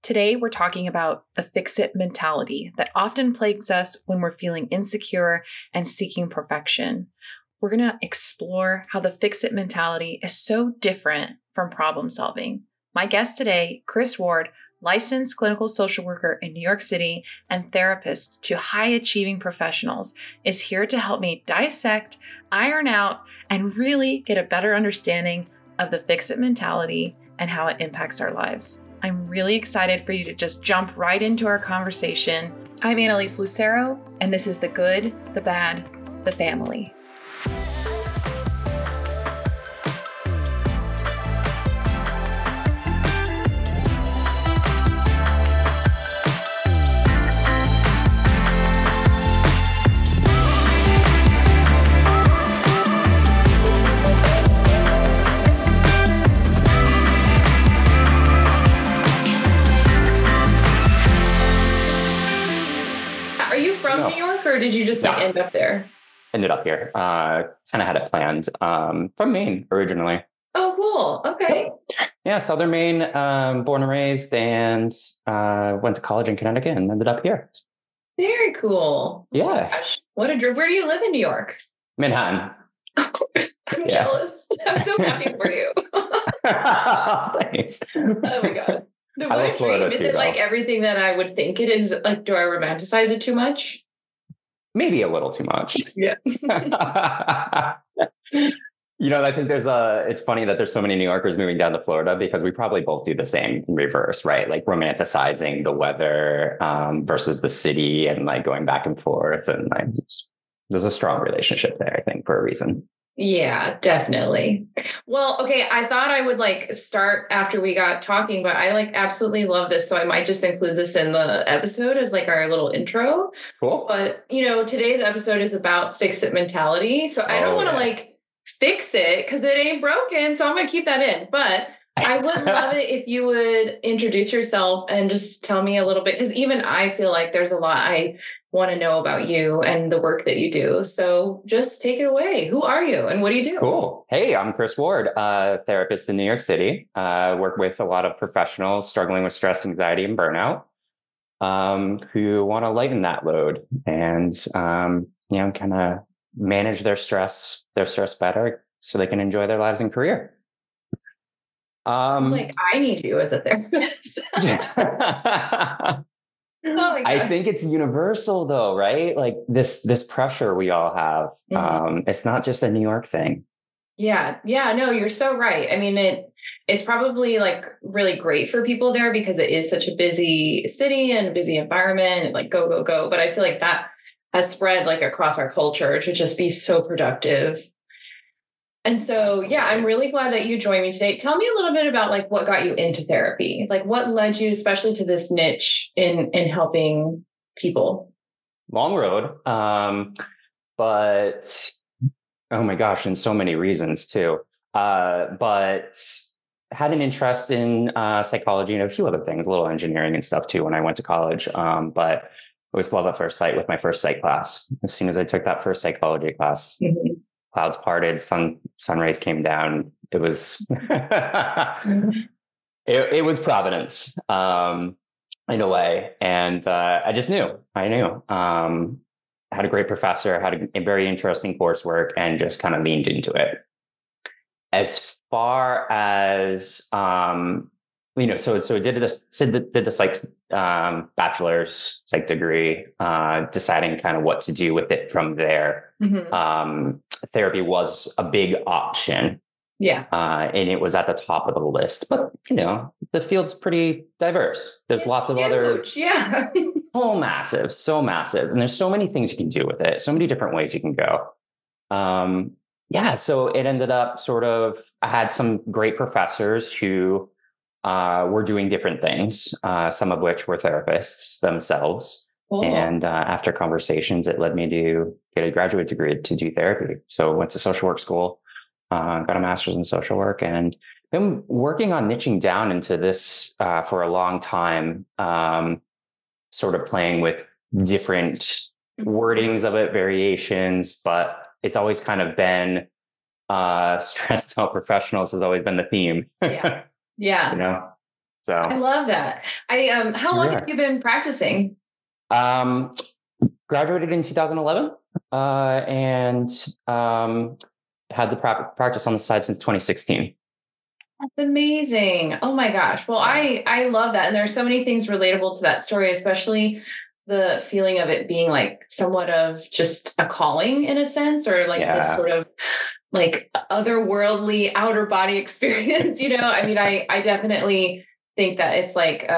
Today, we're talking about the fix-it mentality that often plagues us when we're feeling insecure and seeking perfection. We're going to explore how the fix-it mentality is so different from problem solving. My guest today, Chris Ward, licensed clinical social worker in New York City and therapist to high-achieving professionals, is here to help me dissect, iron out, and really get a better understanding of the fix-it mentality and how it impacts our lives. I'm really excited for you to just jump right into our conversation. I'm Annalise Lucero, and this is The Good, the Bad, the Family. From New York, or did you just end up there? Ended up here. Kind of had it planned. From Maine originally. Oh, cool. Okay. Yeah, Southern Maine, born and raised, and went to college in Connecticut and ended up here. Very cool. Yeah. Oh my gosh. What a dream. Where do you live in New York? Manhattan. Of course. I'm jealous. I'm so happy for you. Thanks. Oh my God. No, what a dream. Is it like everything that I would think it is? Like, do I romanticize it too much? Maybe a little too much. Yeah. I think it's funny that there's so many New Yorkers moving down to Florida because we probably both do the same in reverse, right? Like romanticizing the weather versus the city and like going back and forth. And like, there's a strong relationship there, I think, for a reason. Yeah, definitely. Well, okay. I thought I would start after we got talking, but I absolutely love this. So I might just include this in the episode as our little intro. Cool. But, today's episode is about fix it mentality. So I don't want to fix it because it ain't broken. So I'm going to keep that in. But I would love it if you would introduce yourself and just tell me a little bit, because even I feel like there's a lot I want to know about you and the work that you do. So just take it away. Who are you and what do you do? Cool. Hey, I'm Chris Ward, therapist in New York City. Work with a lot of professionals struggling with stress, anxiety, and burnout who want to lighten that load and, kind of manage their stress better so they can enjoy their lives and career. I need you as a therapist. Oh I think it's universal though, right? Like this pressure we all have. Mm-hmm. It's not just a New York thing. Yeah. Yeah. No, you're so right. I mean, it's probably really great for people there because it is such a busy city and a busy environment and go, go, go. But I feel like that has spread across our culture to just be so productive. And so, absolutely. Yeah, I'm really glad that you joined me today. Tell me a little bit about what got you into therapy, what led you especially to this niche in helping people. Long road. But oh my gosh, and so many reasons too. But had an interest in psychology and a few other things, a little engineering and stuff too when I went to college. But it was love at first sight with my first psych class. As soon as I took that first psychology class, mm-hmm. Clouds parted, sun rays came down. It was, it was Providence, in a way. And, I just knew, had a great professor, had a very interesting coursework and just kind of leaned into it. As far as, so I did the psych, bachelor's psych degree, deciding kind of what to do with it from there. Mm-hmm. Therapy was a big option. Yeah. And it was at the top of the list, but the field's pretty diverse. There's lots of other, so massive. And there's so many things you can do with it. So many different ways you can go. So it ended up I had some great professors who, were doing different things, some of which were therapists themselves. Cool. And after conversations, it led me to get a graduate degree to do therapy. So went to social work school, got a master's in social work, and been working on niching down into this for a long time, sort of playing with different wordings of it, variations, but it's always kind of been stressed out professionals has always been the theme. Yeah. You know? So I love that. How long have you been practicing? Graduated in 2011, and had the practice on the side since 2016. That's amazing. Oh my gosh. Well, I love that. And there's so many things relatable to that story, especially the feeling of it being like somewhat of just a calling in a sense, or like this sort of like otherworldly outer body experience. I mean, I definitely think that it's like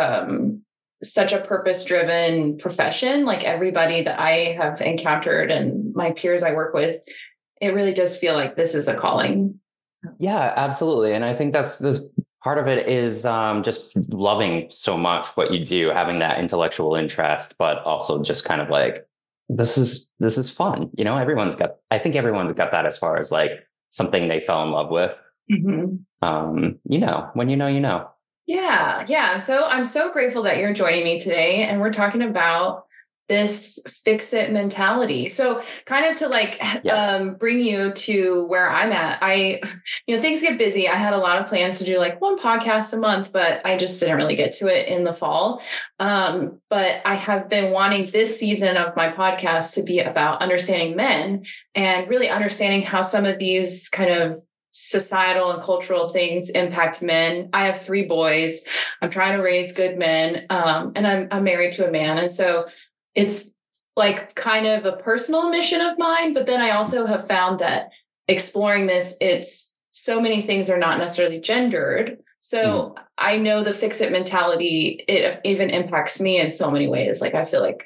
such a purpose-driven profession. Like everybody that I have encountered and my peers I work with, it really does feel like this is a calling. Yeah, absolutely. And I think that's part of it is just loving so much what you do, having that intellectual interest, but also just kind of like, this is fun. I think everyone's got that as far as like something they fell in love with. When you know. Yeah. I'm so grateful that you're joining me today, and we're talking about this fix it mentality. So kind of to bring you to where I'm at, things get busy. I had a lot of plans to do like one podcast a month, but I just didn't really get to it in the fall. But I have been wanting this season of my podcast to be about understanding men and really understanding how some of these kind of societal and cultural things impact men. I have 3 boys. I'm trying to raise good men. And I'm married to a man. And so it's like kind of a personal mission of mine, but then I also have found that exploring this, it's so many things are not necessarily gendered. So I know the fix it mentality, it even impacts me in so many ways. Like I feel like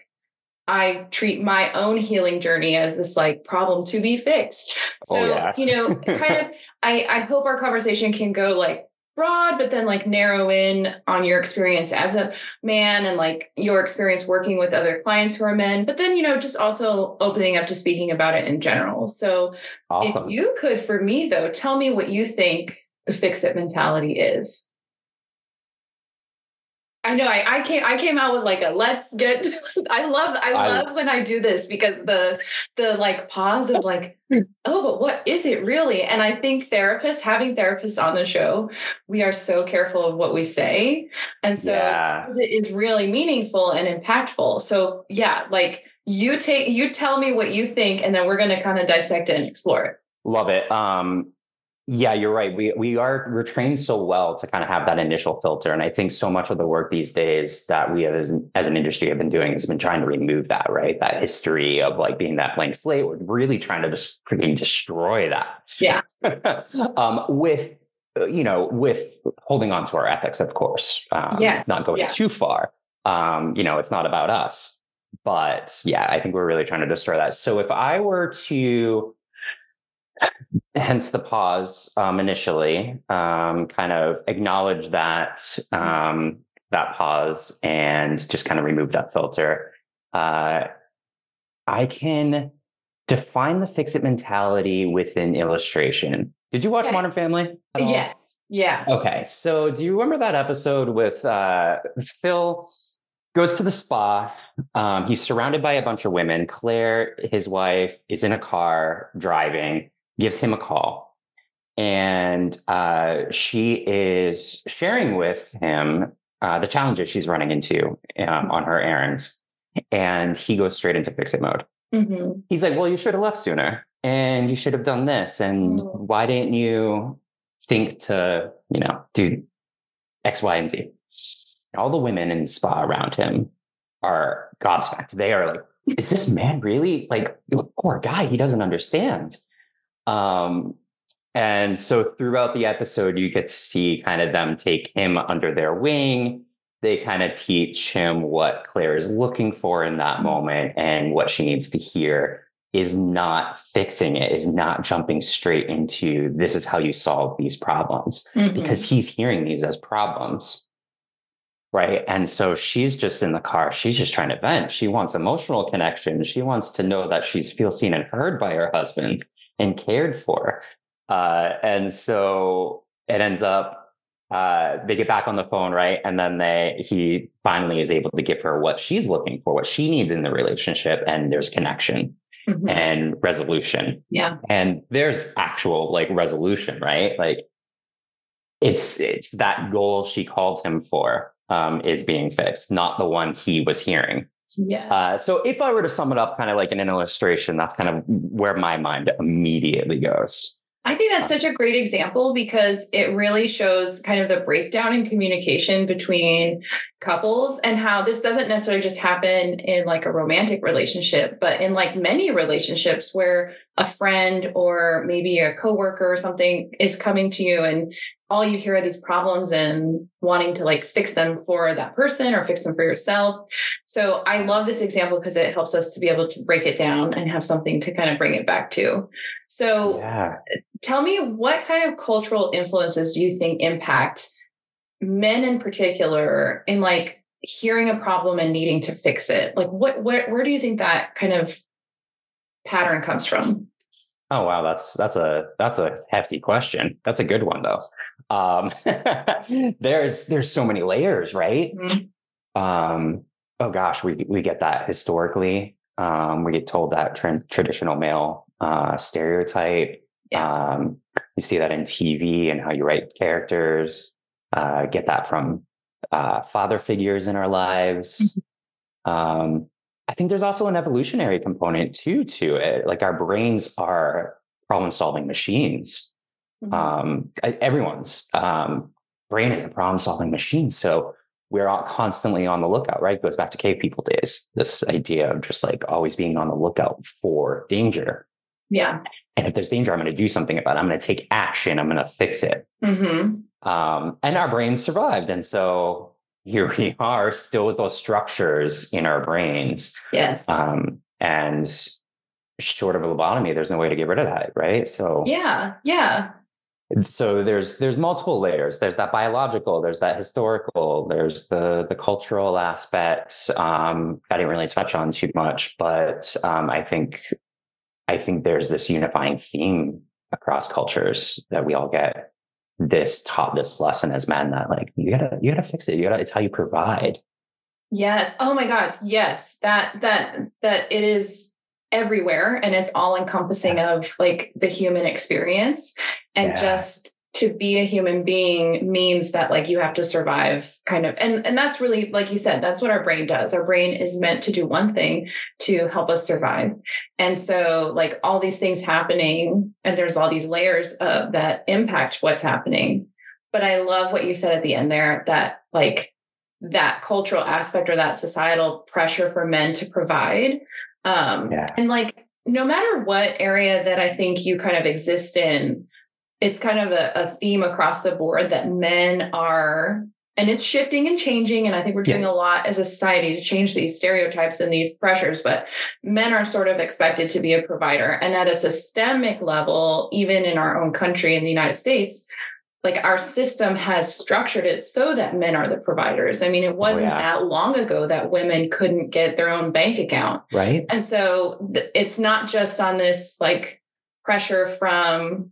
I treat my own healing journey as this like problem to be fixed. So, kind of, I hope our conversation can go like broad, but then like narrow in on your experience as a man and like your experience working with other clients who are men, but then, just also opening up to speaking about it in general. So awesome. If you could, for me though, tell me what you think the fix it mentality is. I know I came out with like a let's get. I love when I do this because the like pause of like, oh, but what is it really? And I think having therapists on the show, we are so careful of what we say, and so it is really meaningful and impactful. So like you tell me what you think, and then we're going to kind of dissect it and explore it. Love it. Yeah, you're right. We're trained so well to kind of have that initial filter. And I think so much of the work these days that we as an industry have been doing has been trying to remove that, right? That history of like being that blank slate. We're really trying to just freaking destroy that. Yeah. With holding on to our ethics, of course. Not going too far. It's not about us. But yeah, I think we're really trying to destroy that. So if I were to hence the pause initially, kind of acknowledge that pause and just kind of remove that filter. I can define the fix it mentality with an illustration. Did you watch Modern Family at all? Yes. Yeah. Okay. So do you remember that episode with Phil goes to the spa? He's surrounded by a bunch of women. Claire, his wife, is in a car driving, gives him a call, and she is sharing with him the challenges she's running into on her errands. And he goes straight into fix it mode. Mm-hmm. He's like, well, you should have left sooner, and you should have done this. And why didn't you think to, do X, Y, and Z? All the women in the spa around him are gobsmacked. They are like, is this man really like, poor guy? He doesn't understand. And so throughout the episode, you get to see kind of them take him under their wing. They kind of teach him what Claire is looking for in that moment, and what she needs to hear is not fixing it, is not jumping straight into this is how you solve these problems, because he's hearing these as problems. Right. And so she's just in the car. She's just trying to vent. She wants emotional connection. She wants to know that she feels seen and heard by her husband and cared for. And so it ends up, they get back on the phone, right? And then he finally is able to give her what she's looking for, what she needs in the relationship. And there's connection and resolution. Yeah. And there's actual like resolution, right? Like it's that goal she called him for is being fixed, not the one he was hearing. Yes. So if I were to sum it up kind of like in an illustration, that's kind of where my mind immediately goes. I think that's such a great example because it really shows kind of the breakdown in communication between couples and how this doesn't necessarily just happen in like a romantic relationship, but in like many relationships where a friend or maybe a coworker or something is coming to you and all you hear are these problems and wanting to like fix them for that person or fix them for yourself. So I love this example because it helps us to be able to break it down and have something to kind of bring it back to. So tell me, what kind of cultural influences do you think impact men in particular in like hearing a problem and needing to fix it? Like where do you think that kind of pattern comes from? Oh, wow. That's a hefty question. That's a good one though. There's so many layers, right? Mm-hmm. Oh gosh, we get that historically. We get told that traditional male stereotype. Yeah. You see that in TV and how you write characters. Get that from father figures in our lives. Mm-hmm. I think there's also an evolutionary component too to it. Like our brains are problem-solving machines. Mm-hmm. Everyone's brain is a problem-solving machine. So we're all constantly on the lookout, right? It goes back to cave people days. This idea of just like always being on the lookout for danger. Yeah. And if there's danger, I'm going to do something about it. I'm going to take action. I'm going to fix it. Mm-hmm. And our brains survived. And so here we are still with those structures in our brains. Yes. And short of a lobotomy, there's no way to get rid of that, right? So yeah. So there's multiple layers. There's that biological, there's that historical, there's the cultural aspects. I didn't really touch on too much, but I think there's this unifying theme across cultures that we all get this lesson as men that like you gotta fix it. It's how you provide. Yes. Oh my God. Yes. That it is everywhere and it's all encompassing of like the human experience. And just to be a human being means that like you have to survive kind of, and that's really, like you said, that's what our brain does. Our brain is meant to do one thing, to help us survive. And so like all these things happening and there's all these layers that impact what's happening. But I love what you said at the end there, that like that cultural aspect or that societal pressure for men to provide. And like, no matter what area that I think you kind of exist in, it's kind of a theme across the board that men are, and it's shifting and changing. And I think we're doing a lot as a society to change these stereotypes and these pressures, but men are sort of expected to be a provider. And at a systemic level, even in our own country in the United States, like our system has structured it so that men are the providers. I mean, it wasn't that long ago that women couldn't get their own bank account. Right. And so it's not just on this like pressure from,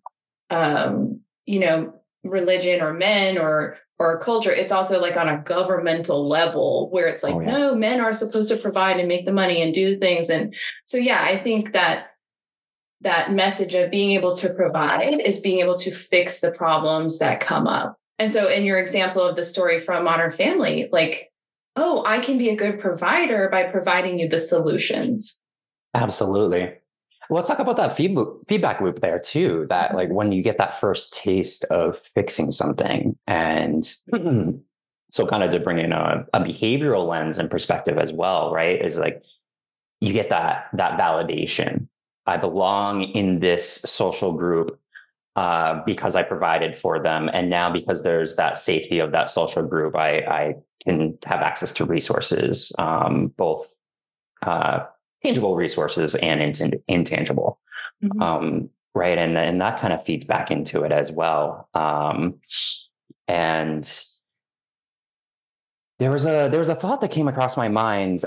religion or men or culture. It's also like on a governmental level where it's like, no, men are supposed to provide and make the money and do things. And so, I think that message of being able to provide is being able to fix the problems that come up. And so in your example of the story from Modern Family, like, oh, I can be a good provider by providing you the solutions. Absolutely. Let's talk about that feedback loop there too, that like when you get that first taste of fixing something. And so kind of to bring in a behavioral lens and perspective as well, right? Is like, you get that validation. I belong in this social group because I provided for them. And now because there's that safety of that social group, I can have access to resources, both tangible resources and intangible. Mm-hmm. Right. And that kind of feeds back into it as well. And there was a thought that came across my mind,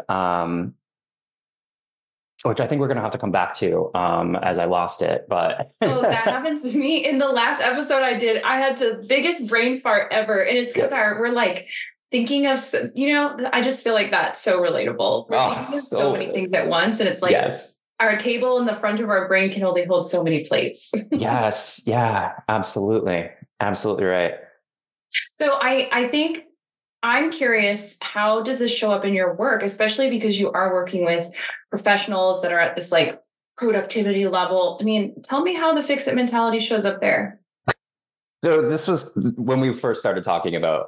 which I think we're going to have to come back to as I lost it. But oh, that happens to me. In the last episode I had the biggest brain fart ever. And it's because we're like thinking of, I just feel like that's so relatable. We're thinking of so many things at once. And it's like our table in the front of our brain can only hold so many plates. Yes. Yeah, absolutely. Absolutely right. So I think I'm curious, how does this show up in your work, especially because you are working with professionals that are at this like productivity level? I mean, tell me how the fix it mentality shows up there. So this was when we first started talking about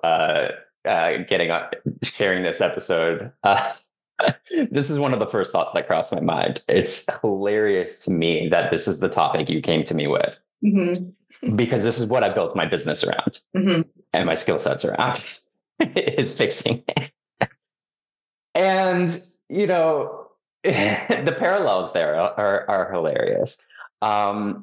sharing this episode. This is one of the first thoughts that crossed my mind. It's hilarious to me that this is the topic you came to me with, because this is what I built my business around and my skill sets around. It's fixing it. And, you know, the parallels there are hilarious. On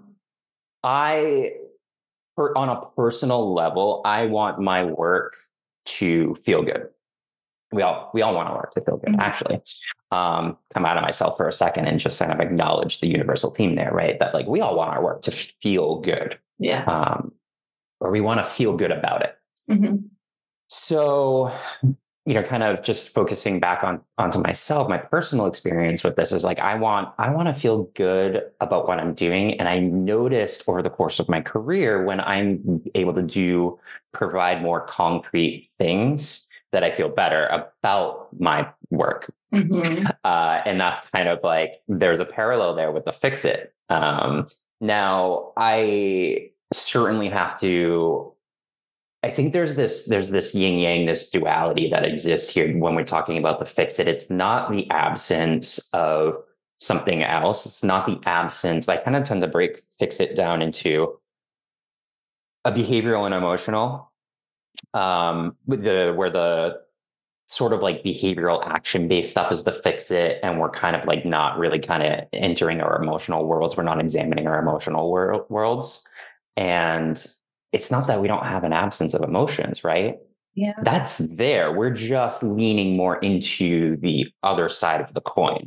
a personal level, I want my work to feel good. We all want our work to feel good, actually. Come out of myself for a second and just kind of acknowledge the universal theme there, right? That like we all want our work to feel good. Yeah. Or we want to feel good about it. So, you know, kind of just focusing back onto myself, my personal experience with this is like, I want to feel good about what I'm doing. And I noticed over the course of my career, when I'm able to provide more concrete things, that I feel better about my work. And that's kind of like, there's a parallel there with the fix it. Now I certainly have to, I think there's this yin yang, this duality that exists here when we're talking about the fix it. It's not the absence of something else. It's not the absence. I kind of tend to fix it down into a behavioral and emotional, where the sort of like behavioral action based stuff is the fix it. And we're kind of like not really kind of entering our emotional worlds. We're not examining our emotional worlds. And it's not that we don't have an absence of emotions, right? Yeah. That's there. We're just leaning more into the other side of the coin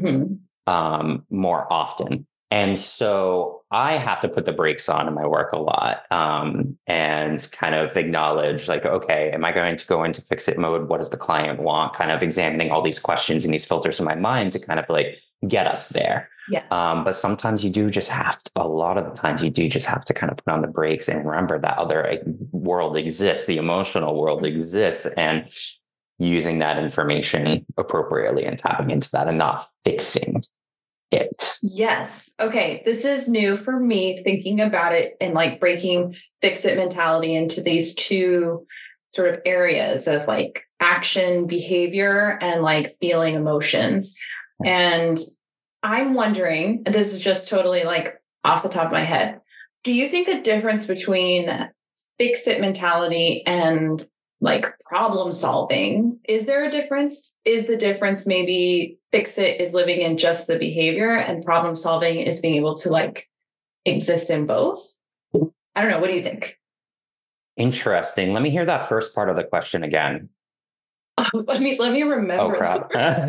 more often. And so I have to put the brakes on in my work a lot, and kind of acknowledge like, okay, am I going to go into fix it mode? What does the client want? Kind of examining all these questions and these filters in my mind to kind of like get us there. Yes. But sometimes you do just have to, a lot of the times you do just have to kind of put on the brakes and remember that other world exists, the emotional world exists, and using that information appropriately and tapping into that and not fixing it. Yes. Okay. This is new for me, thinking about it and like breaking fix it mentality into these two sort of areas of like action, behavior, and like feeling emotions. And I'm wondering, and this is just totally like off the top of my head, do you think the difference between fix it mentality and like problem solving, is there a difference? Is the difference maybe fix it is living in just the behavior and problem solving is being able to like exist in both? I don't know. What do you think? Interesting. Let me hear that first part of the question again. Let me remember. Oh, crap.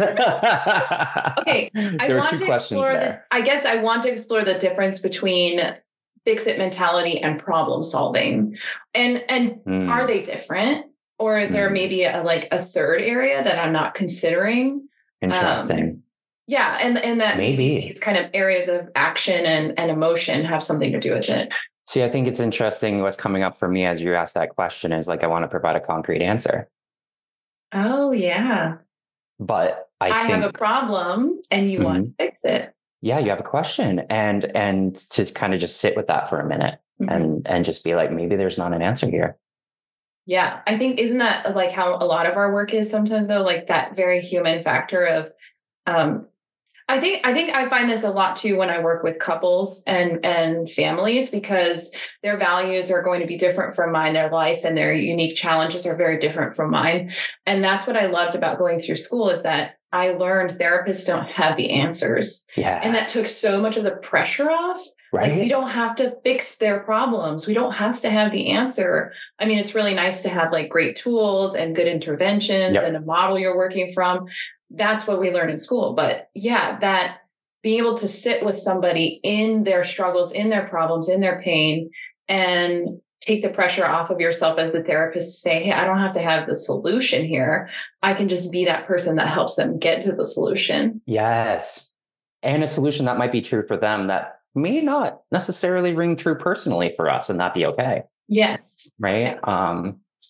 Okay. I want to explore I guess I want to explore the difference between fix it mentality and problem solving. And are they different? Or is there maybe a third area that I'm not considering? Interesting. Yeah. And that maybe these kind of areas of action and emotion have something to do with it. See, I think it's interesting. What's coming up for me as you ask that question is like, I want to provide a concrete answer. Oh, yeah. But I have a problem and you want to fix it. Yeah, you have a question and to kind of just sit with that for a minute and just be like, maybe there's not an answer here. Yeah, I think, isn't that like how a lot of our work is sometimes though, like that very human factor of, I think I find this a lot too when I work with couples and families, because their values are going to be different from mine. Their life and their unique challenges are very different from mine. And that's what I loved about going through school, is that I learned therapists don't have the answers. Yeah. And that took so much of the pressure off. Right. Like, we don't have to fix their problems. We don't have to have the answer. I mean, it's really nice to have like great tools and good interventions and a model you're working from. That's what we learn in school. But yeah, that being able to sit with somebody in their struggles, in their problems, in their pain, and take the pressure off of yourself as the therapist to say, hey, I don't have to have the solution here. I can just be that person that helps them get to the solution. Yes. And a solution that might be true for them that may not necessarily ring true personally for us, and that be okay. Yes. Right.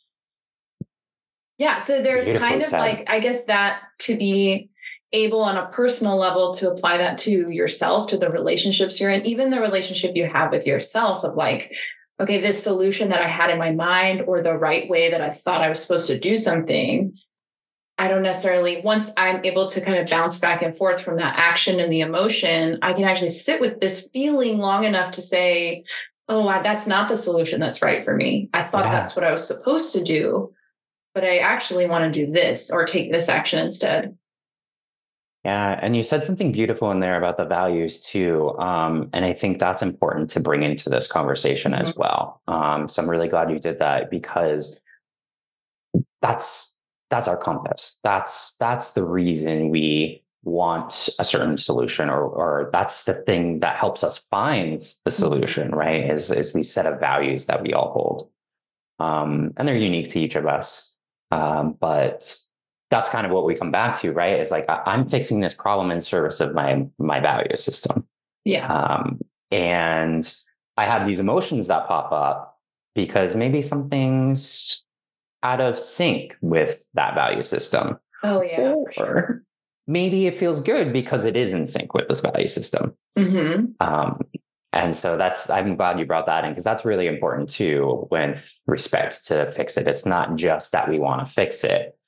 Yeah. So there's Beautifully kind of said. like, I guess that to be able on a personal level to apply that to yourself, to the relationships you're in, even the relationship you have with yourself of like, okay, this solution that I had in my mind or the right way that I thought I was supposed to do something, I don't necessarily, once I'm able to kind of bounce back and forth from that action and the emotion, I can actually sit with this feeling long enough to say, oh, that's not the solution that's right for me. I thought that's what I was supposed to do, but I actually want to do this or take this action instead. Yeah. And you said something beautiful in there about the values too. And I think that's important to bring into this conversation as well. So I'm really glad you did that, because that's our compass. That's the reason we want a certain solution, or that's the thing that helps us find the solution, right? Is these set of values that we all hold. And they're unique to each of us. But that's kind of what we come back to, right? Is like, I'm fixing this problem in service of my value system. Yeah. And I have these emotions that pop up because maybe something's out of sync with that value system. Oh yeah. Or sure. Maybe it feels good because it is in sync with this value system. And so I'm glad you brought that in, because that's really important too, with respect to fix it. It's not just that we want to fix it.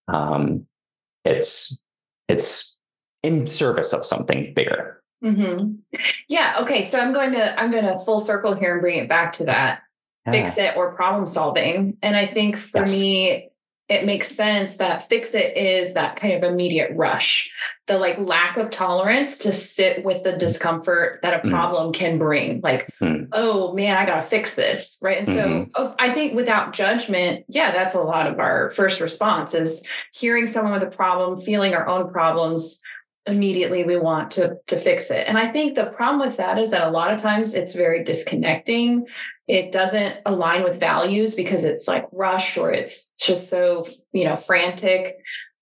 It's in service of something bigger. Yeah. Okay. So I'm going to full circle here and bring it back to that fix it or problem solving. And I think for me, it makes sense that fix it is that kind of immediate rush, the like lack of tolerance to sit with the discomfort that a problem can bring. Like, oh man, I got to fix this. Right. And so I think without judgment, that's a lot of our first response is hearing someone with a problem, feeling our own problems. Immediately we want to fix it. And I think the problem with that is that a lot of times it's very disconnecting. It doesn't align with values because it's like rush, or it's just so, frantic.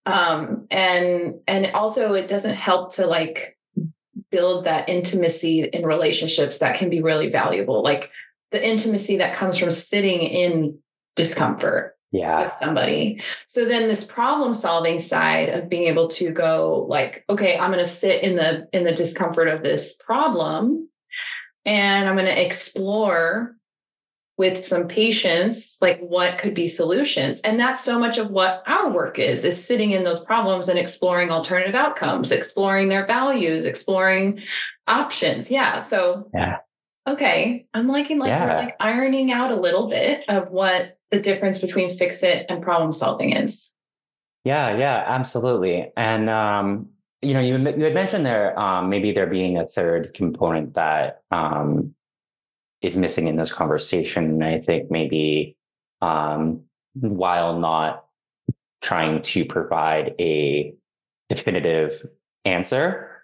And also it doesn't help to like build that intimacy in relationships that can be really valuable. Like the intimacy that comes from sitting in discomfort. With somebody. So then this problem solving side of being able to go like, okay, I'm going to sit in the discomfort of this problem, and I'm going to explore with some patience, like what could be solutions. And that's so much of what our work is sitting in those problems and exploring alternative outcomes, exploring their values, exploring options. So, okay. I'm liking we're like ironing out a little bit of what the difference between fix it and problem solving is. Yeah, absolutely. And, you had mentioned there, maybe there being a third component that is missing in this conversation. And I think maybe while not trying to provide a definitive answer,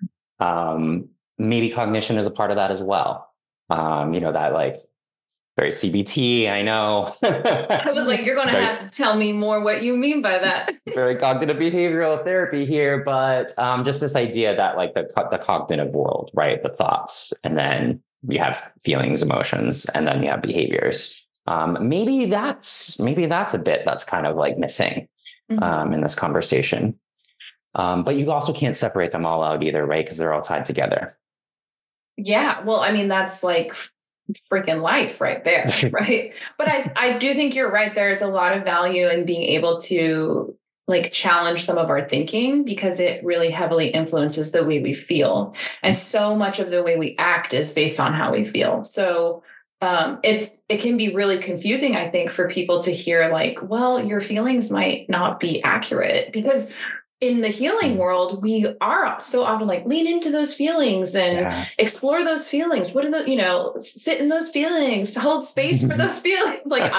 maybe cognition is a part of that as well. That like very CBT, I know. I was like, you're going to have to tell me more what you mean by that. Very cognitive behavioral therapy here, but just this idea that like the cognitive world, right? The thoughts, and then you have feelings, emotions, and then you have behaviors. Maybe that's a bit that's kind of like missing in this conversation. But you also can't separate them all out either, right? Because they're all tied together. Yeah. Well, I mean, that's like freaking life right there. Right. But I do think you're right. There's a lot of value in being able to like challenge some of our thinking, because it really heavily influences the way we feel. And so much of the way we act is based on how we feel. So it can be really confusing, I think, for people to hear like, well, your feelings might not be accurate, because in the healing world, we are so often like lean into those feelings and explore those feelings. What are the, sit in those feelings, hold space for those feelings. Like,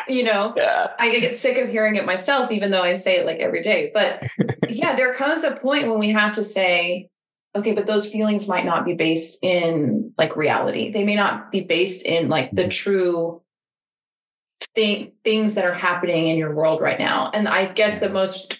I get sick of hearing it myself, even though I say it like every day. But there comes a point when we have to say, okay, but those feelings might not be based in like reality. They may not be based in like the true things that are happening in your world right now. And I guess the most,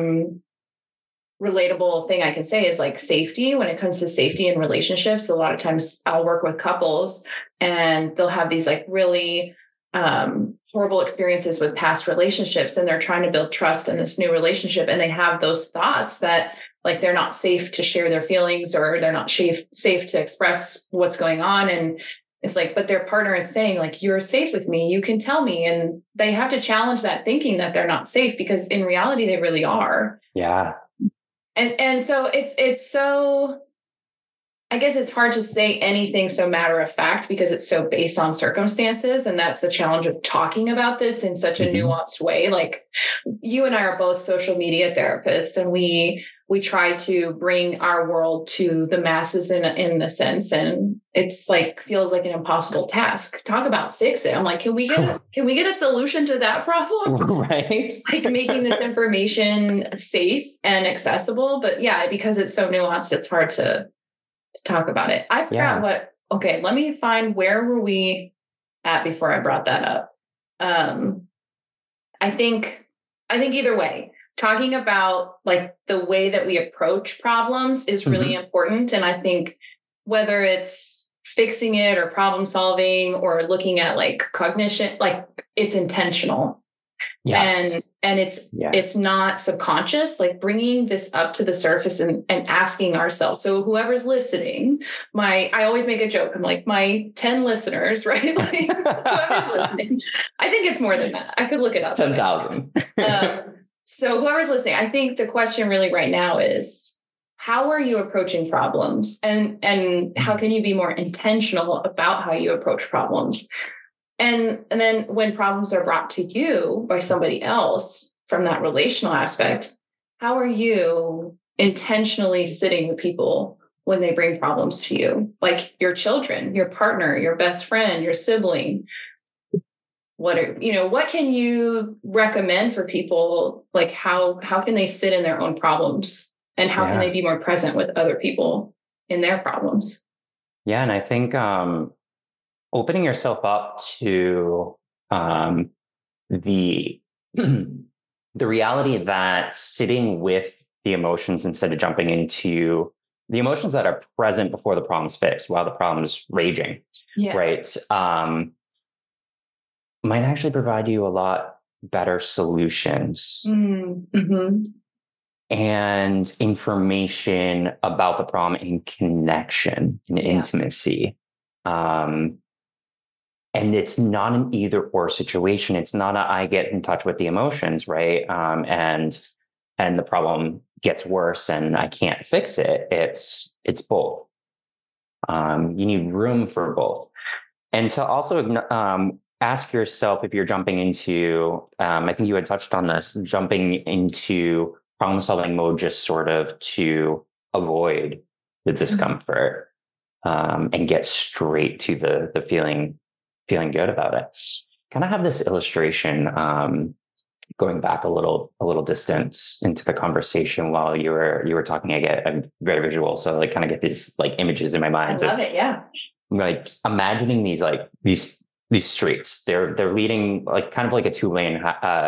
relatable thing I can say is like safety. When it comes to safety in relationships, a lot of times I'll work with couples and they'll have these like really horrible experiences with past relationships, and they're trying to build trust in this new relationship, and they have those thoughts that like they're not safe to share their feelings, or they're not safe to express what's going on. And it's like, but their partner is saying like, you're safe with me, you can tell me. And they have to challenge that thinking that they're not safe, because in reality, they really are. Yeah. And so it's so, I guess it's hard to say anything so matter of fact, because it's so based on circumstances. And that's the challenge of talking about this in such a nuanced way. Like, you and I are both social media therapists, and we try to bring our world to the masses in a sense. And it's like, feels like an impossible task. Talk about fix it. I'm like, can we get a solution to that problem? Right. Like making this information safe and accessible. But yeah, because it's so nuanced, it's hard to talk about it. I forgot okay, let me find, where were we at before I brought that up? I think either way, talking about like the way that we approach problems is really important. And I think whether it's fixing it or problem solving or looking at like cognition, like it's intentional. Yes. And it's not subconscious, like bringing this up to the surface and asking ourselves. So whoever's listening, I always make a joke. I'm like, my 10 listeners, right? Like whoever's listening, I think it's more than that. I could look it up. 10,000. So whoever's listening, I think the question really right now is, how are you approaching problems? And how can you be more intentional about how you approach problems? And then when problems are brought to you by somebody else from that relational aspect, how are you intentionally sitting with people when they bring problems to you? Like your children, your partner, your best friend, your sibling. What can you recommend for people? Like how can they sit in their own problems, and how can they be more present with other people in their problems? Yeah. And I think, opening yourself up to the reality that sitting with the emotions instead of jumping into the emotions that are present before the problem's fixed while the problem's raging, right? Might actually provide you a lot better solutions and information about the problem and connection and intimacy. And it's not an either or situation. It's not I get in touch with the emotions, right? And the problem gets worse and I can't fix it. It's both. You need room for both. And to also ask yourself, if you're jumping into, I think you had touched on this, jumping into problem solving mode just sort of to avoid the discomfort and get straight to the feeling good about it. Kind of have this illustration going back a little distance into the conversation while you were talking. I'm very visual, so like kind of get these like images in my mind. I love it. Yeah. I'm like imagining these streets. They're leading like kind of like a 2-lane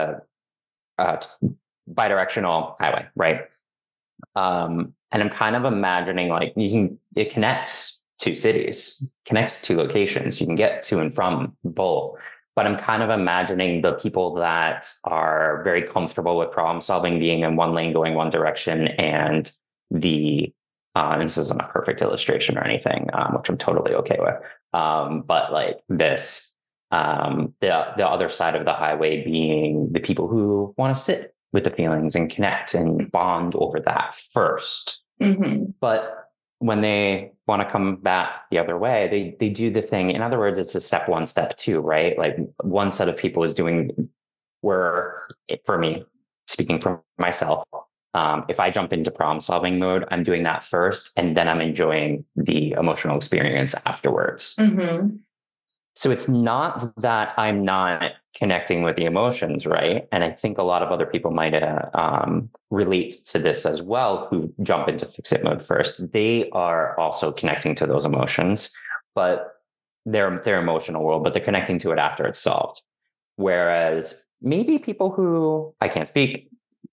bidirectional highway, right? And I'm kind of imagining like it connects two cities, connects two locations. You can get to and from both. But I'm kind of imagining the people that are very comfortable with problem solving being in one lane going one direction, and this isn't a perfect illustration or anything, which I'm totally okay with. But like this, the other side of the highway being the people who want to sit with the feelings and connect and bond over that first. But when they want to come back the other way, they do the thing. In other words, it's a step 1, step 2, right? Like one set of people is doing where, for me, speaking for myself, if I jump into problem solving mode, I'm doing that first, and then I'm enjoying the emotional experience afterwards. So it's not that I'm not connecting with the emotions, right? And I think a lot of other people might relate to this as well, who jump into fix-it mode first. They are also connecting to those emotions, but their emotional world, but they're connecting to it after it's solved. Whereas maybe people who, I can't speak,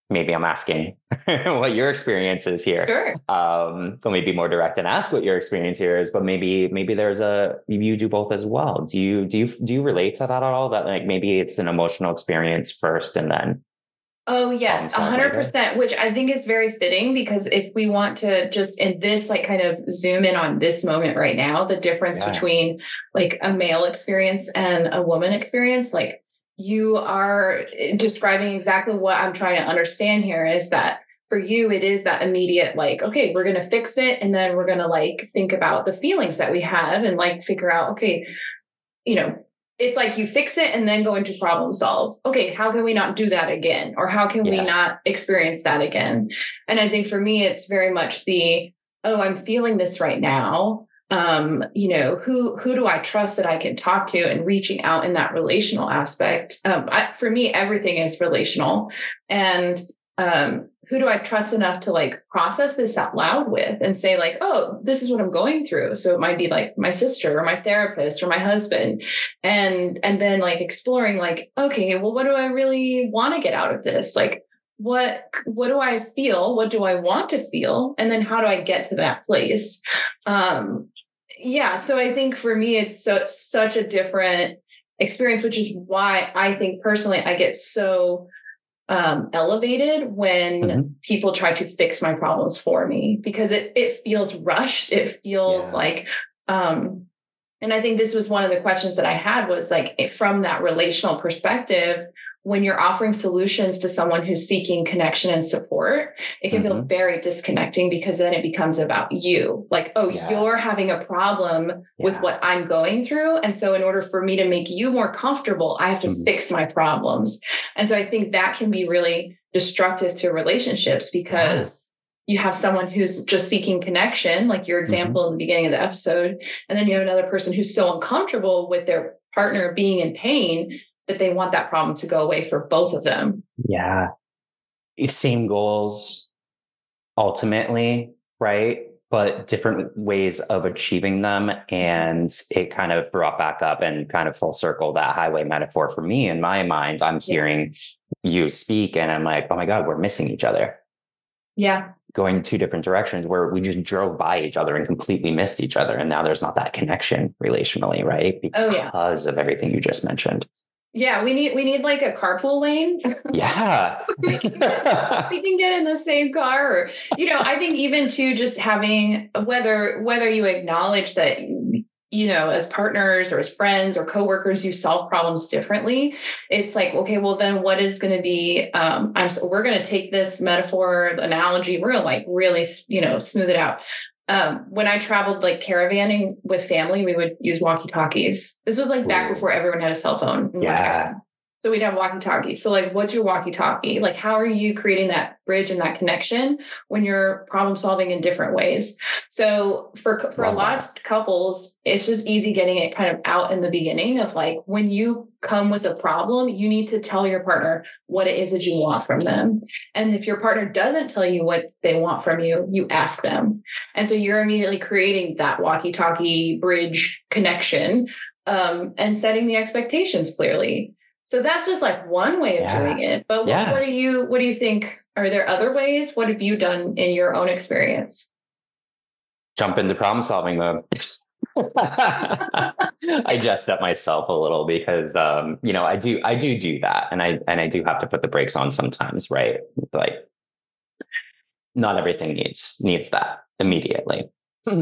maybe I'm asking what your experience is here. Sure. So maybe more direct and ask what your experience here is, but maybe you do both as well. Do you relate to that at all? That like maybe it's an emotional experience first and then. Oh yes, 100%, which I think is very fitting, because if we want to just in this like kind of zoom in on this moment right now, the difference between like a male experience and a woman experience, like you are describing exactly what I'm trying to understand here, is that for you, it is that immediate, like, okay, we're going to fix it. And then we're going to like think about the feelings that we had and like figure out, okay, it's like you fix it and then go into problem solve. Okay, how can we not do that again? Or how can we not experience that again? And I think for me, it's very much I'm feeling this right now. Who do I trust that I can talk to, and reaching out in that relational aspect. For me, everything is relational. And who do I trust enough to like process this out loud with and say like, oh, this is what I'm going through. So it might be like my sister or my therapist or my husband. And then like exploring like, okay, well, what do I really want to get out of this? Like, what do I feel? What do I want to feel? And then how do I get to that place? So I think for me, it's such a different experience, which is why I think personally I get so elevated when people try to fix my problems for me, because it feels rushed. It feels like, and I think this was one of the questions that I had was like, from that relational perspective, when you're offering solutions to someone who's seeking connection and support, it can feel very disconnecting, because then it becomes about you. Like, you're having a problem with what I'm going through. And so in order for me to make you more comfortable, I have to fix my problems. And so I think that can be really destructive to relationships, because you have someone who's just seeking connection, like your example in the beginning of the episode. And then you have another person who's so uncomfortable with their partner being in pain that they want that problem to go away for both of them. Yeah. Same goals ultimately, right? But different ways of achieving them. And it kind of brought back up and kind of full circle that highway metaphor for me in my mind. I'm hearing you speak and I'm like, oh my God, we're missing each other. Yeah. Going two different directions where we just drove by each other and completely missed each other. And now there's not that connection relationally, right? Because of everything you just mentioned. Yeah, we need like a carpool lane. Yeah. we can get in the same car. Or, I think even too, just having whether you acknowledge that, as partners or as friends or coworkers, you solve problems differently. It's like, okay, well then what is going to be, we're going to take this metaphor, analogy, we're going to like really, smooth it out. When I traveled like caravanning with family, we would use walkie-talkies. This was like back before everyone had a cell phone. So we'd have walkie-talkies. So like, what's your walkie-talkie? Like, how are you creating that bridge and that connection when you're problem solving in different ways? So for a lot of couples, it's just easy getting it kind of out in the beginning of like, when you come with a problem, you need to tell your partner what it is that you want from them. And if your partner doesn't tell you what they want from you, you ask them. And so you're immediately creating that walkie-talkie bridge connection, and setting the expectations clearly. So that's just like one way of doing it. But what do you think? Are there other ways? What have you done in your own experience? Jump into problem solving mode. I jest at myself a little because, I do that. And I do have to put the brakes on sometimes, right? Like not everything needs that immediately.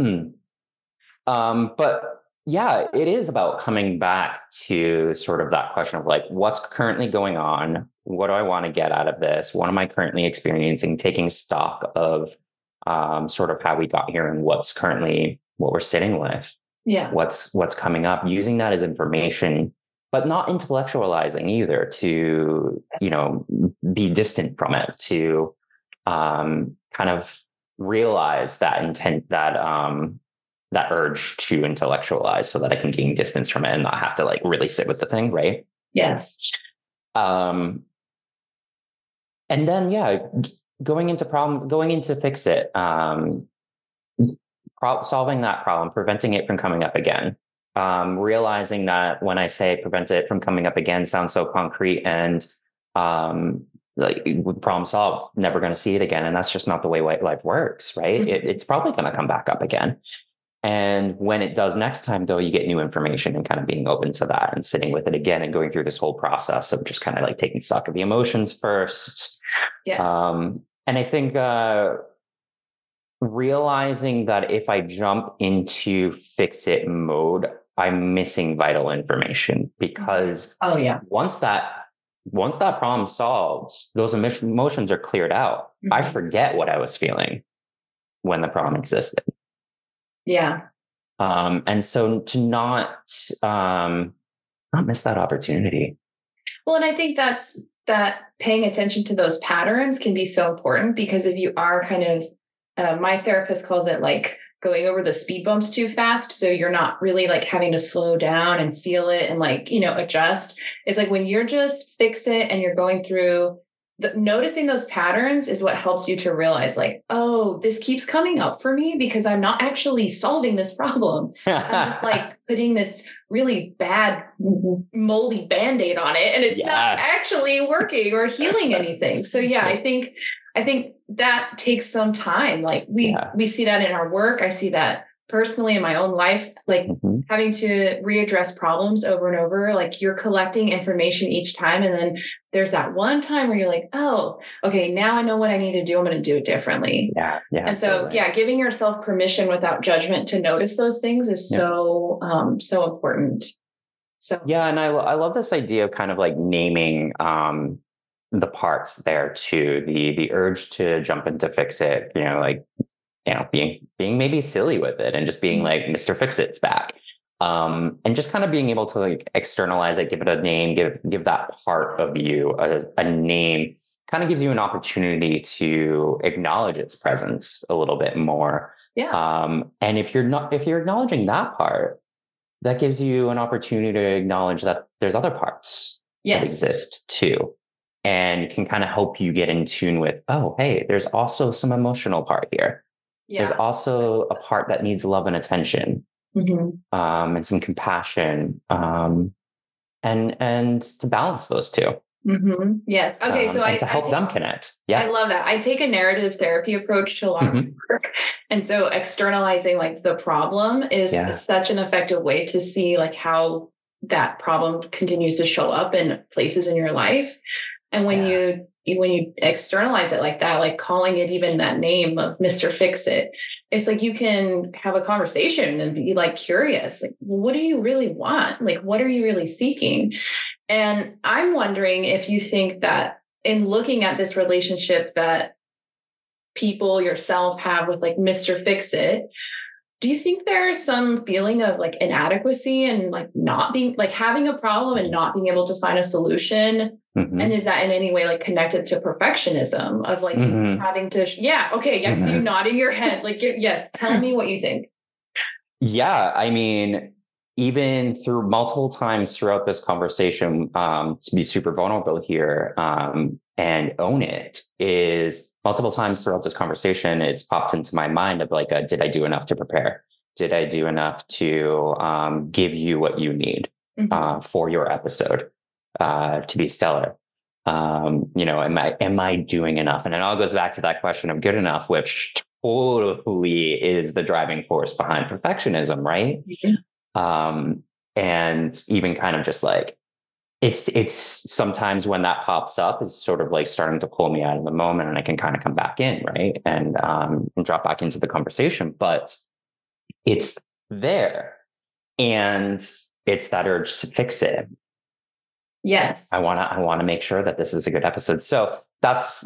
But yeah, it is about coming back to sort of that question of like, what's currently going on? What do I want to get out of this? What am I currently experiencing? Taking stock of sort of how we got here and what we're sitting with. Yeah. What's coming up, using that as information, but not intellectualizing either to, be distant from it, to kind of realize that intent, that urge to intellectualize so that I can gain distance from it and not have to like really sit with the thing. Right. Yes. And then, going into fix it, solving that problem, preventing it from coming up again. Realizing that when I say prevent it from coming up again sounds so concrete and like problem solved, never going to see it again. And that's just not the way life works, right? Mm-hmm. It's probably going to come back up again. And when it does next time, though, you get new information and kind of being open to that and sitting with it again and going through this whole process of just kind of like taking stock of the emotions first. Yes. And I think realizing that if I jump into fix it mode, I'm missing vital information, because once that problem solves, those emotions are cleared out. Mm-hmm. I forget what I was feeling when the problem existed. Yeah. And so to not miss that opportunity. Well, and I think that paying attention to those patterns can be so important, because if you are kind of, my therapist calls it like going over the speed bumps too fast. So you're not really like having to slow down and feel it and like, adjust. It's like when you're just fix it and you're going through noticing those patterns is what helps you to realize like, oh, this keeps coming up for me because I'm not actually solving this problem. I'm just like putting this really bad moldy Band-Aid on it, and it's not actually working or healing anything. So I think that takes some time. Like we see that in our work. I see that personally in my own life, like having to readdress problems over and over, like you're collecting information each time. And then there's that one time where you're like, oh, okay, now I know what I need to do. I'm going to do it differently. Yeah. And so, giving yourself permission without judgment to notice those things is so important. So, and I love this idea of kind of like naming, the parts there too, the urge to jump into fix it, being maybe silly with it and just being like, Mr. Fix It's back. And just kind of being able to like externalize it, give it a name, give that part of you a name, kind of gives you an opportunity to acknowledge its presence a little bit more. Yeah. And if you're acknowledging that part, that gives you an opportunity to acknowledge that there's other parts that exist too, and can kind of help you get in tune with, oh, hey, there's also some emotional part here. Yeah. There's also a part that needs love and attention, and some compassion, and to balance those two. Mm-hmm. Yes. Okay. So to help them connect. Yeah. I love that. I take a narrative therapy approach to a lot of my work. And so externalizing like the problem is such an effective way to see like how that problem continues to show up in places in your life. And when you externalize it like that, like calling it even that name of Mr. Fix It, it's like you can have a conversation and be like curious, like, well, what do you really want? Like, what are you really seeking? And I'm wondering if you think that in looking at this relationship that people yourself have with like Mr. Fix It, do you think there's some feeling of like inadequacy and like not being like having a problem and not being able to find a solution? And is that in any way like connected to perfectionism of like having to, So you nodding your head, like, yes, tell me what you think. Yeah. I mean, even through multiple times throughout this conversation, to be super vulnerable here, and own it, is multiple times throughout this conversation, it's popped into my mind of like, did I do enough to prepare? Did I do enough to give you what you need for your episode to be stellar? Am I doing enough? And it all goes back to that question of good enough, which totally is the driving force behind perfectionism, right? And even kind of just like, it's sometimes when that pops up, it's sort of like starting to pull me out of the moment, and I can kind of come back in, right? And drop back into the conversation, but it's there, and it's that urge to fix it. Yes. I want to make sure that this is a good episode. So that's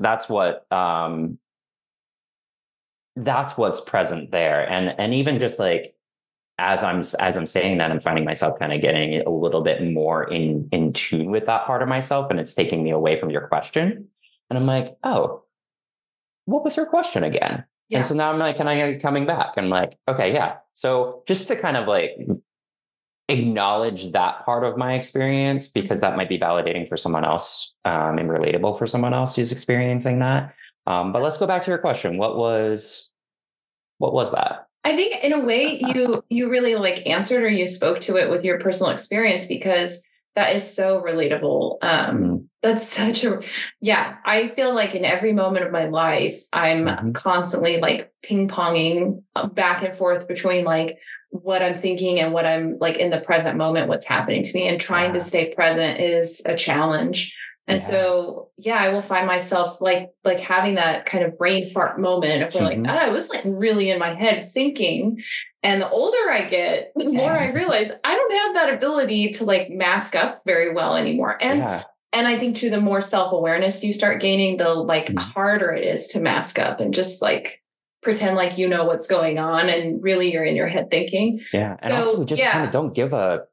what's present there. And even just like, as I'm saying that, I'm finding myself kind of getting a little bit more in tune with that part of myself, and it's taking me away from your question. And I'm like, oh, what was your question again? Yeah. And so now I'm like, coming back? I'm like, okay, yeah. So just to kind of like acknowledge that part of my experience, because that might be validating for someone else, and relatable for someone else who's experiencing that. But let's go back to your question. What was that? I think in a way you really like answered, or you spoke to it with your personal experience, because that is so relatable. That's such a, yeah. I feel like in every moment of my life, I'm constantly like ping ponging back and forth between like what I'm thinking and what I'm like in the present moment, what's happening to me, and trying to stay present is a challenge. And so, I will find myself like having that kind of brain fart moment of where like, I was like really in my head thinking. And the older I get, the more I realize I don't have that ability to like mask up very well anymore. And I think too, the more self-awareness you start gaining, the like harder it is to mask up and just like pretend like you know what's going on and really you're in your head thinking. Yeah. And also just kind of don't give a,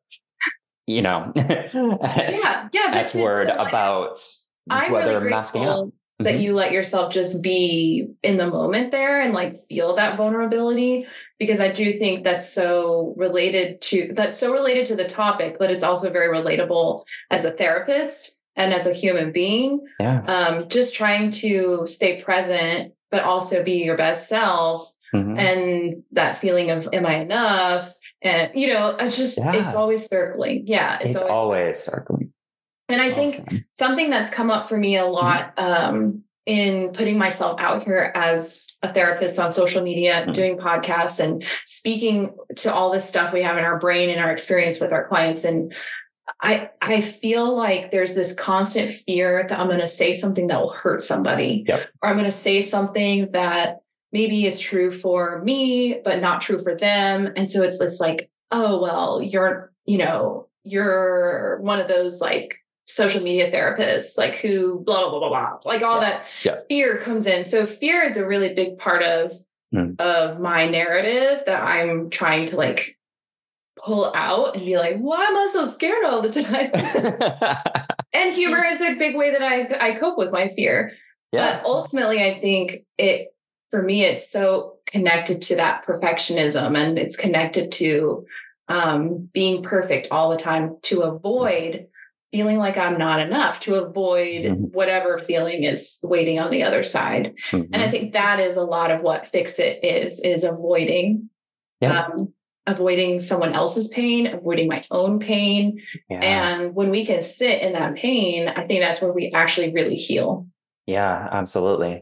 S word about I'm whether really masking up. That you let yourself just be in the moment there and like feel that vulnerability, because I do think that's so related to the topic, but it's also very relatable as a therapist and as a human being. Just trying to stay present, but also be your best self. And that feeling of, am I enough? And, it's always circling. Yeah. It's always circling. And I think something that's come up for me a lot in putting myself out here as a therapist on social media, doing podcasts and speaking to all this stuff we have in our brain and our experience with our clients. And I feel like there's this constant fear that I'm going to say something that will hurt somebody, or I'm going to say something that maybe is true for me, but not true for them. And so it's this like, oh, well, you're one of those like social media therapists, like who blah, blah, blah, blah, like all that fear comes in. So fear is a really big part of my narrative that I'm trying to like pull out and be like, why am I so scared all the time? And humor is a big way that I cope with my fear. But ultimately, I think for me, it's so connected to that perfectionism, and it's connected to being perfect all the time to avoid feeling like I'm not enough, to avoid whatever feeling is waiting on the other side. And I think that is a lot of what Fix It is avoiding. Avoiding someone else's pain, avoiding my own pain. And when we can sit in that pain, I think that's where we actually really heal. Yeah, absolutely.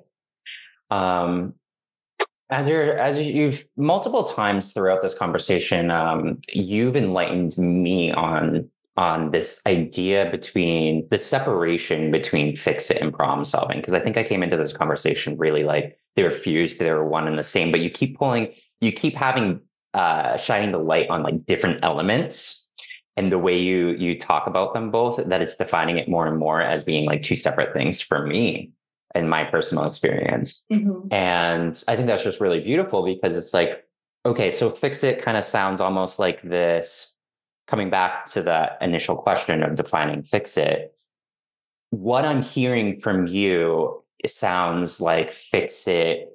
As you've multiple times throughout this conversation, you've enlightened me on this idea between the separation between Fix It and problem solving. Because I think I came into this conversation really like they were fused, they were one and the same, but you keep having shining the light on like different elements, and the way you talk about them both, that it's defining it more and more as being like two separate things for me in my personal experience. And I think that's just really beautiful, because it's like, okay, so Fix It kind of sounds almost like this, coming back to that initial question of defining Fix It. What I'm hearing from you, it sounds like Fix It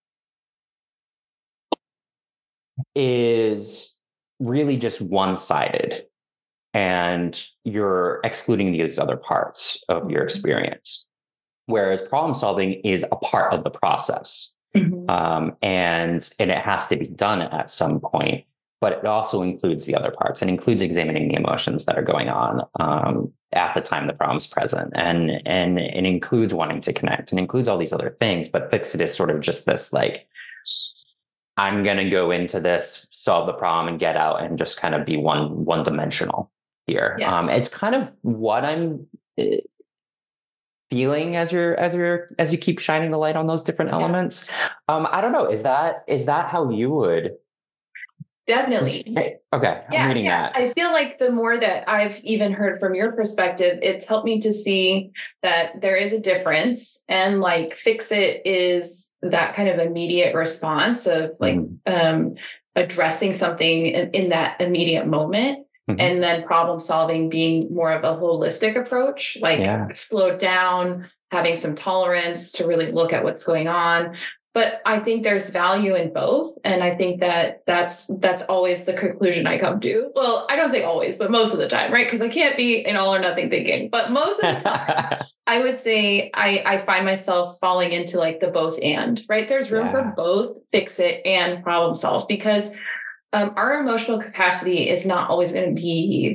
is really just one-sided, and you're excluding these other parts of your experience. Whereas problem solving is a part of the process. And it has to be done at some point, but it also includes the other parts, and includes examining the emotions that are going on at the time the problem's present. And it includes wanting to connect, and includes all these other things. But Fix It is sort of just this like, I'm going to go into this, solve the problem, and get out, and just kind of be one dimensional here. It's kind of what I'm feeling as you keep shining the light on those different elements. I don't know. Is that how you would? Definitely. Okay. I'm reading that. I feel like the more that I've even heard from your perspective, it's helped me to see that there is a difference, and like Fix It is that kind of immediate response of like addressing something in that immediate moment. And then problem solving being more of a holistic approach, like slowed down, having some tolerance to really look at what's going on. But I think there's value in both. And I think that that's always the conclusion I come to. Well, I don't say always, but most of the time, right? Because I can't be in all or nothing thinking. But most of the time, I would say I find myself falling into like the both and, right? There's room for both Fix It and problem solve, because our emotional capacity is not always going to be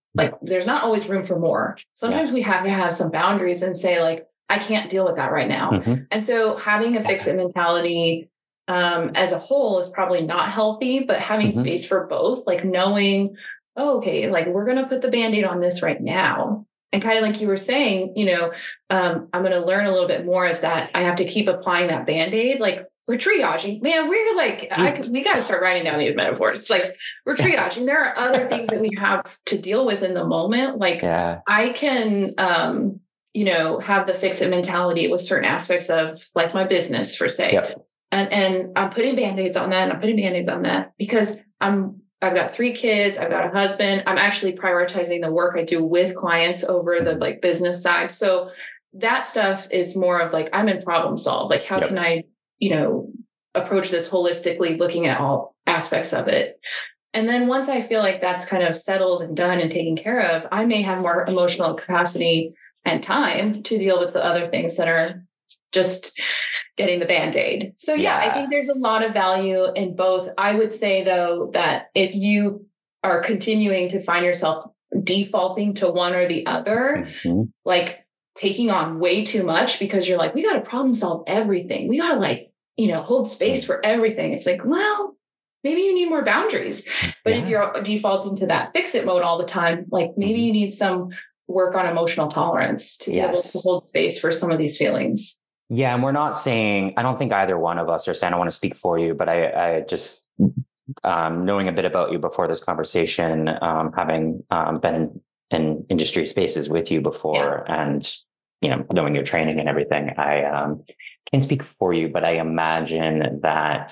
like, there's not always room for more. Sometimes we have to have some boundaries and say like, I can't deal with that right now. And so having a fix it mentality as a whole is probably not healthy, but having space for both, like knowing, oh, okay, like we're going to put the Band-Aid on this right now. And kind of like you were saying, I'm going to learn a little bit more is that I have to keep applying that Band-Aid. Like we're triaging, man, we're like, we got to start writing down these metaphors. Like we're triaging. There are other things that we have to deal with in the moment. Like I can, have the fix it mentality with certain aspects of like my business for say, and I'm putting Band-Aids on that and I'm putting Band-Aids on that because I've got 3 kids. I've got a husband. I'm actually prioritizing the work I do with clients over the like business side. So that stuff is more of like, I'm in problem solve. Like, how can I, approach this holistically, looking at all aspects of it. And then once I feel like that's kind of settled and done and taken care of, I may have more emotional capacity and time to deal with the other things that are just getting the Band-Aid. So I think there's a lot of value in both. I would say though, that if you are continuing to find yourself defaulting to one or the other, like taking on way too much because you're like, we got to problem solve everything. We got to like, hold space for everything. It's like, well, maybe you need more boundaries, but if you're defaulting to that fix it mode all the time, like maybe you need some work on emotional tolerance to be able to hold space for some of these feelings. Yeah. And we're not saying, I don't think either one of us are saying, I want to speak for you, but I just, knowing a bit about you before this conversation, having been in industry spaces with you before and, knowing your training and everything, I can't speak for you, but I imagine that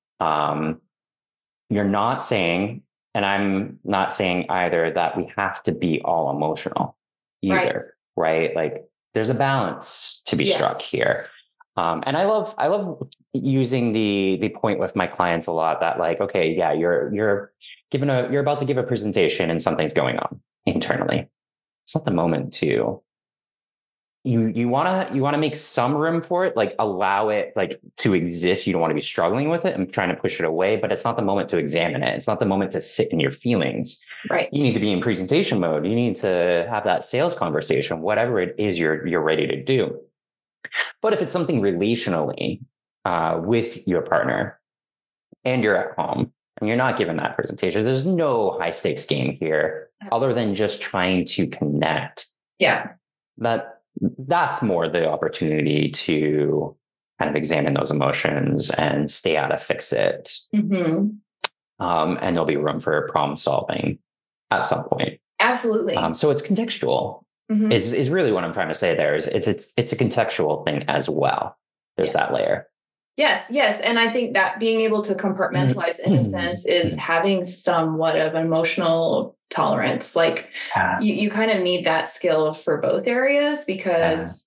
you're not saying, and I'm not saying either, that we have to be all emotional either, right? Like there's a balance to be struck here. And I love using the point with my clients a lot that like, okay, yeah, you're about to give a presentation and something's going on internally. It's not the moment to, you want to make some room for it, like allow it like to exist. You don't want to be struggling with it and trying to push it away, but it's not the moment to examine it. It's not the moment to sit in your feelings. Right. You need to be in presentation mode. You need to have that sales conversation, whatever it is you're ready to do. But if it's something relationally with your partner and you're at home and you're not given that presentation, there's no high stakes game here other than just trying to connect. Yeah. That's more the opportunity to kind of examine those emotions and stay out of fix it. And there'll be room for problem solving at some point. Absolutely. So it's contextual is really what I'm trying to say there. Is it's a contextual thing as well. There's that layer. Yes. And I think that being able to compartmentalize in a sense is having somewhat of emotional tolerance. Like you kind of need that skill for both areas because,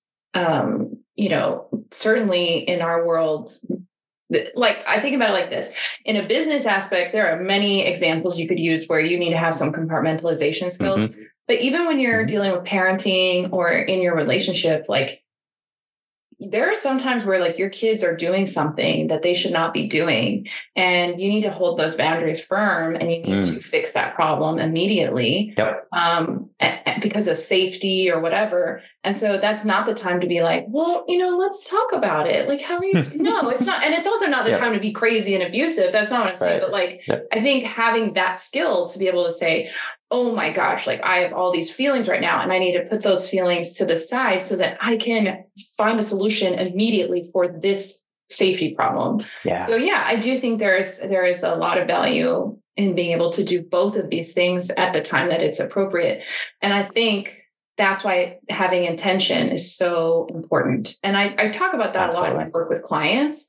certainly in our world, like I think about it like this, in a business aspect, there are many examples you could use where you need to have some compartmentalization skills. But even when you're dealing with parenting or in your relationship, like there are some times where like your kids are doing something that they should not be doing and you need to hold those boundaries firm and you need to fix that problem immediately because of safety or whatever. And so that's not the time to be like, well, let's talk about it. Like, how are you? No, it's not. And it's also not the time to be crazy and abusive. That's not what I'm saying. But like, I think having that skill to be able to say, oh my gosh, like I have all these feelings right now and I need to put those feelings to the side so that I can find a solution immediately for this safety problem. So I do think there is a lot of value in being able to do both of these things at the time that it's appropriate. And I think that's why having intention is so important. And I talk about that a lot when I work with clients.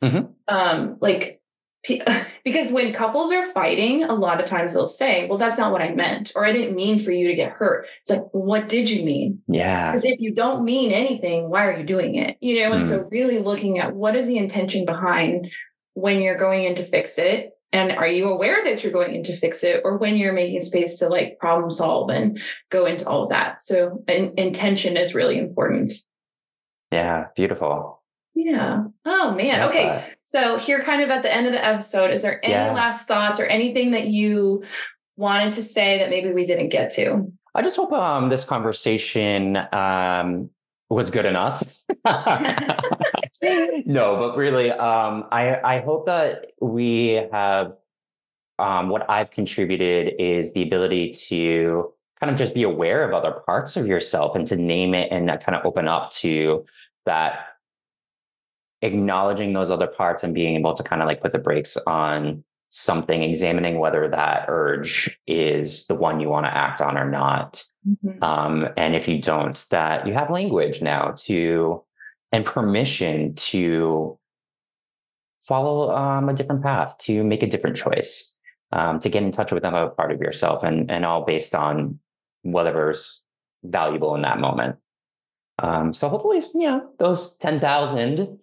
Because when couples are fighting, a lot of times they'll say, well, that's not what I meant, or I didn't mean for you to get hurt. It's like, what did you mean? Yeah. Because if you don't mean anything, why are you doing it? And so really looking at what is the intention behind when you're going in to fix it. And are you aware that you're going in to fix it, or when you're making space to like problem solve and go into all of that? So intention is really important. Yeah. Beautiful. Yeah. Oh man. Okay. So here kind of at the end of the episode, is there any last thoughts or anything that you wanted to say that maybe we didn't get to? I just hope this conversation was good enough. No, but really, I hope that we have what I've contributed is the ability to kind of just be aware of other parts of yourself and to name it and kind of open up to that, acknowledging those other parts and being able to kind of like put the brakes on something, examining whether that urge is the one you want to act on or not. And if you don't, that you have language now and permission to follow a different path, to make a different choice, to get in touch with another part of yourself, and all based on whatever's valuable in that moment. So hopefully, those 10,000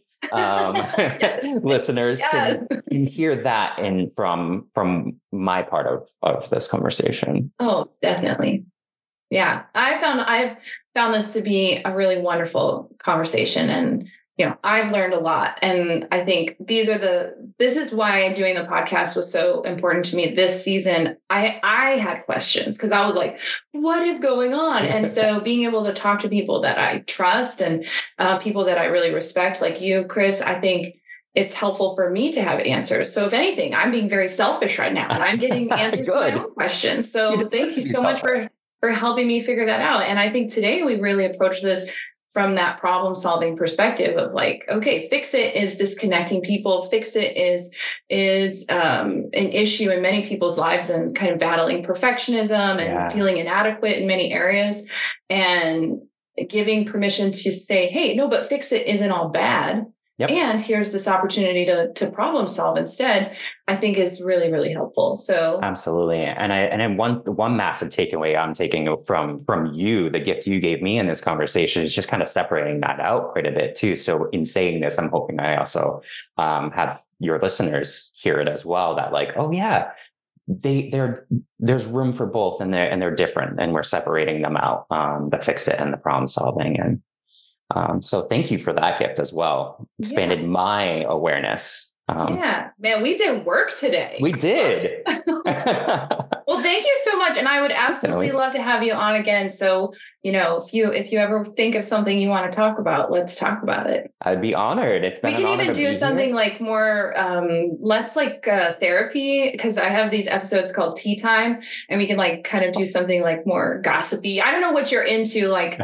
listeners can hear that from my part of this conversation. Oh, definitely. Yeah. I've found this to be a really wonderful conversation, and I've learned a lot. And I think this is why doing the podcast was so important to me this season. I had questions because I was like, what is going on? And so being able to talk to people that I trust and people that I really respect, like you, Chris, I think it's helpful for me to have answers. So if anything, I'm being very selfish right now and I'm getting answers to my own questions. So thank you so much for helping me figure that out. And I think today we really approach this from that problem solving perspective of like, okay, fix it is disconnecting people. Fix it is an issue in many people's lives and kind of battling perfectionism and feeling inadequate in many areas, and giving permission to say, hey, no, but fix it isn't all bad. Yep. And here's this opportunity to problem solve instead, I think is really, really helpful. So absolutely. And one massive takeaway I'm taking from you, the gift you gave me in this conversation, is just kind of separating that out quite a bit too. So in saying this, I'm hoping I also have your listeners hear it as well, that like, oh yeah, there's room for both, and they're different, and we're separating them out, the fix it and the problem solving. And so thank you for that gift as well. Expanded my awareness. Man, we did work today. We did. Well, thank you so much. And I would absolutely love to have you on again. So, if you ever think of something you want to talk about, let's talk about it. I'd be honored. We can even do something like more, less like therapy, because I have these episodes called Tea Time, and we can like kind of do something like more gossipy. I don't know what you're into, like,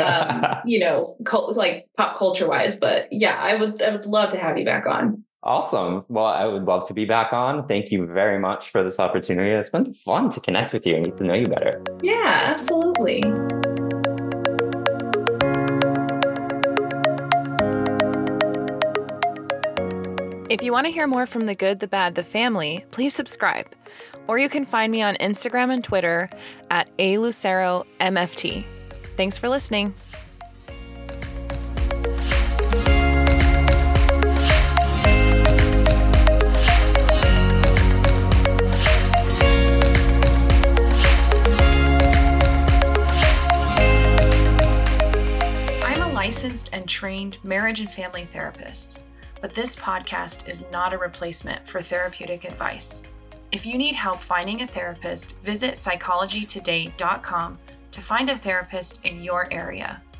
like pop culture wise, but yeah, I would love to have you back on. Awesome. Well, I would love to be back on. Thank you very much for this opportunity. It's been fun to connect with you and get to know you better. Yeah, absolutely. If you want to hear more from The Good, the Bad, the Family, please subscribe. Or you can find me on Instagram and Twitter at @aluceromft. Thanks for listening. Licensed and trained marriage and family therapist, but this podcast is not a replacement for therapeutic advice. If you need help finding a therapist, visit psychologytoday.com to find a therapist in your area.